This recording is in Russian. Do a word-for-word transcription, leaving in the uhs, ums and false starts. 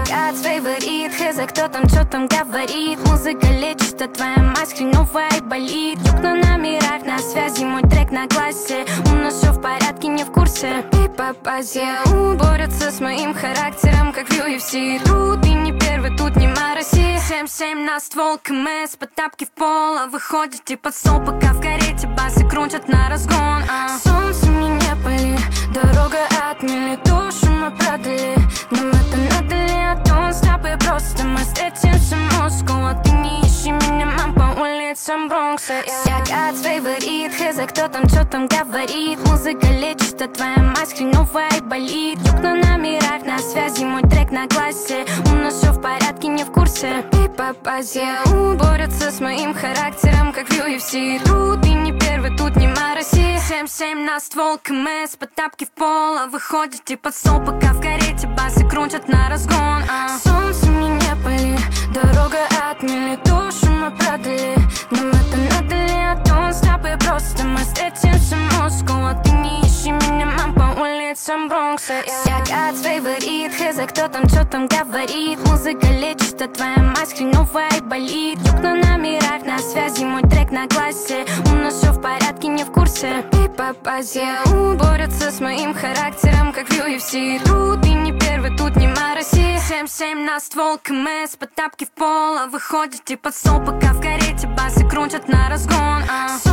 Закат фаворит, хз, кто там, что там говорит. Музыка лечит, а твоя мать хреновая и болит. Юг на номерах, на связи, мой трек на классе. У нас все в порядке, не в курсе. И по базе борются с моим характером, как в ю эф си. Тут и не первый, тут не мароси. семь-семь на ствол, КМС, по тапке в пол. А выходите под стол, пока в карете басы крутят на разгон. а. Солнце мне не пали, дорога отмели, душу мы продали. Нам это надо ли, а то он с тобой просто. Мы встретимся в Москву, а ты не ищи меня, мам, по улицам Бронкса. Закат фаворит, хз, кто там, что там говорит. Музыка лечит, а твоя мать хреновая и болит. Юг на номерах, на связи, мой трек на классе. У нас все в порядке, не в курсе. И по базе борются с моим характером, как в ю эф си. Тут и не первый, тут не мароси. семь-семь на ствол, КМС, по тапке в пол. А выходите под стол, пока в карете басы крутят на разгон. а. Солнце мне не пали, дорога отмели, душу мы продали. Нам это надо ли, а то он с тобой просто. Мы встретимся в Москву, а ты не ищи меня, мам, по улицам Бронкса. Закат фаворит, хз, кто там, что там говорит. Музыка лечит, а твоя мать хреновая и болит. Юг на номерах, на связи, мой трек на классе. У нас все в порядке, не в курсе. И по базе борются с моим характером, как в ю эф си. Тут и не первый, тут не мароси. семь-семь на ствол, КМС, по тапке в пол. А выходите под стол, пока в карете басы крутят на разгон. а.